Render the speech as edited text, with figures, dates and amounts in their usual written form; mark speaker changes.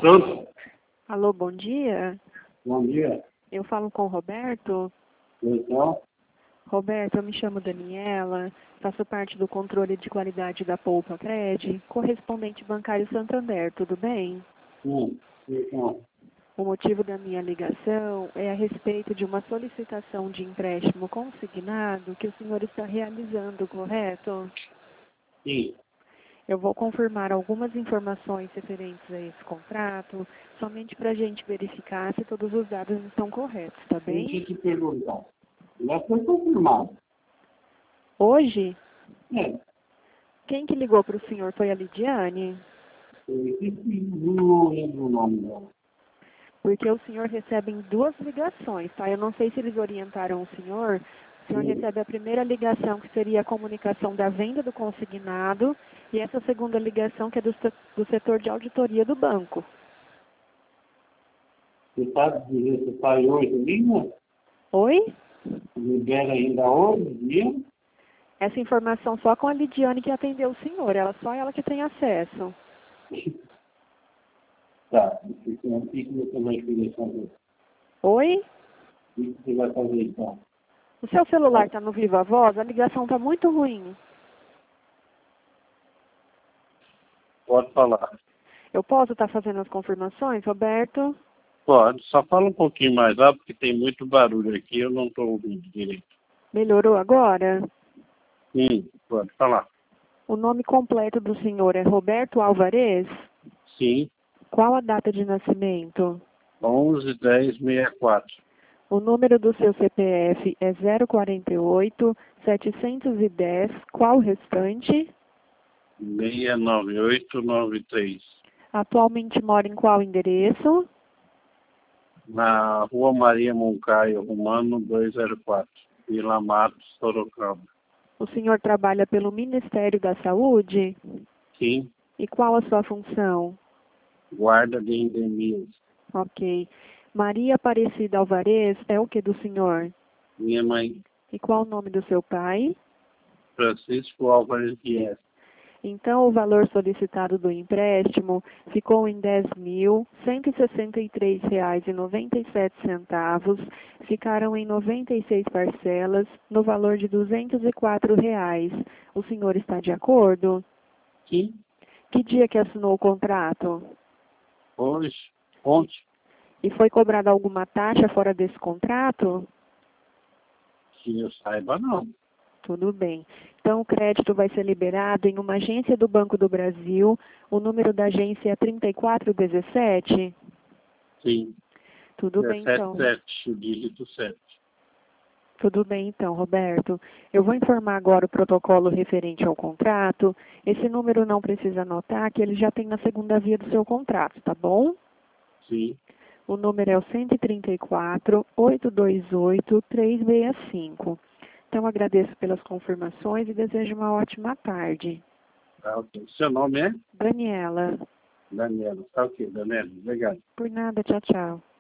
Speaker 1: Pronto?
Speaker 2: Alô, bom dia.
Speaker 1: Bom dia.
Speaker 2: Eu falo com o Roberto.
Speaker 1: Então,
Speaker 2: Roberto, eu me chamo Daniela, faço parte do controle de qualidade da Poupa Cred, correspondente bancário Santander, tudo bem?
Speaker 1: então,
Speaker 2: O motivo da minha ligação é a respeito de uma solicitação de empréstimo consignado que o senhor está realizando, correto?
Speaker 1: sim.
Speaker 2: Eu vou confirmar algumas informações referentes a esse contrato, somente para a gente verificar se todos os dados estão corretos, tá bem?
Speaker 1: Deixa eu te perguntar. Já foi confirmado.
Speaker 2: Hoje,
Speaker 1: É.
Speaker 2: quem que ligou para o senhor foi a Lidiane?
Speaker 1: Eu não lembro o nome dela.
Speaker 2: Porque o senhor recebe em duas ligações, tá? Eu não sei se eles orientaram o senhor recebe a primeira ligação, que seria a comunicação da venda do consignado, e essa segunda ligação, que é do setor de auditoria do banco.
Speaker 1: Você sabe dizer se sai hoje mesmo?
Speaker 2: Oi?
Speaker 1: Libera ainda hoje, dia?
Speaker 2: Essa informação só com a Lidiane que atendeu o senhor, só ela que tem acesso.
Speaker 1: Tá. O que você vai fazer?
Speaker 2: Oi?
Speaker 1: O que você vai fazer então?
Speaker 2: O seu celular está no Viva Voz? A ligação está muito ruim.
Speaker 1: Pode falar.
Speaker 2: Eu posso estar fazendo as confirmações, Roberto?
Speaker 1: Pode. Só fala um pouquinho mais alto, porque tem muito barulho aqui, eu não estou ouvindo direito.
Speaker 2: Melhorou agora?
Speaker 1: Pode falar.
Speaker 2: O nome completo do senhor é Roberto Alvarez?
Speaker 1: Sim.
Speaker 2: Qual a data de nascimento?
Speaker 1: 11-10-64.
Speaker 2: O número do seu CPF é 048-710. Qual o restante?
Speaker 1: 69893.
Speaker 2: Atualmente mora em qual endereço?
Speaker 1: Na Rua Maria Moncaio, Romano 204, Vila Matos, Sorocaba.
Speaker 2: O senhor trabalha pelo Ministério da Saúde?
Speaker 1: Sim.
Speaker 2: E qual a sua função?
Speaker 1: Guarda de endemias.
Speaker 2: Ok. Maria Aparecida Alvarez é o que do senhor?
Speaker 1: Minha mãe,
Speaker 2: E qual o nome do seu pai?
Speaker 1: Francisco Álvares Dias.
Speaker 2: Então, o valor solicitado do empréstimo ficou em R$ 10.163,97. Ficaram em 96 parcelas, no valor de R$ 204. O senhor está de acordo?
Speaker 1: Sim.
Speaker 2: Que dia que assinou o contrato?
Speaker 1: Hoje, ontem,
Speaker 2: E foi cobrada alguma taxa fora desse contrato?
Speaker 1: que eu saiba, não.
Speaker 2: Tudo bem. Então, o crédito vai ser liberado em uma agência do Banco do Brasil. O número da agência é 3417?
Speaker 1: Sim.
Speaker 2: Tudo bem, então.
Speaker 1: 77, o dígito 7.
Speaker 2: Tudo bem, então, Roberto. Eu vou informar agora o protocolo referente ao contrato. Esse número não precisa anotar, que ele já tem na segunda via do seu contrato, tá bom?
Speaker 1: Sim.
Speaker 2: O número é o 134-828-365. Então, agradeço pelas confirmações e desejo uma ótima tarde.
Speaker 1: Tá, ok. Seu nome é?
Speaker 2: Daniela.
Speaker 1: Daniela. Tá ok, Daniela. Obrigado.
Speaker 2: Por nada, tchau, tchau.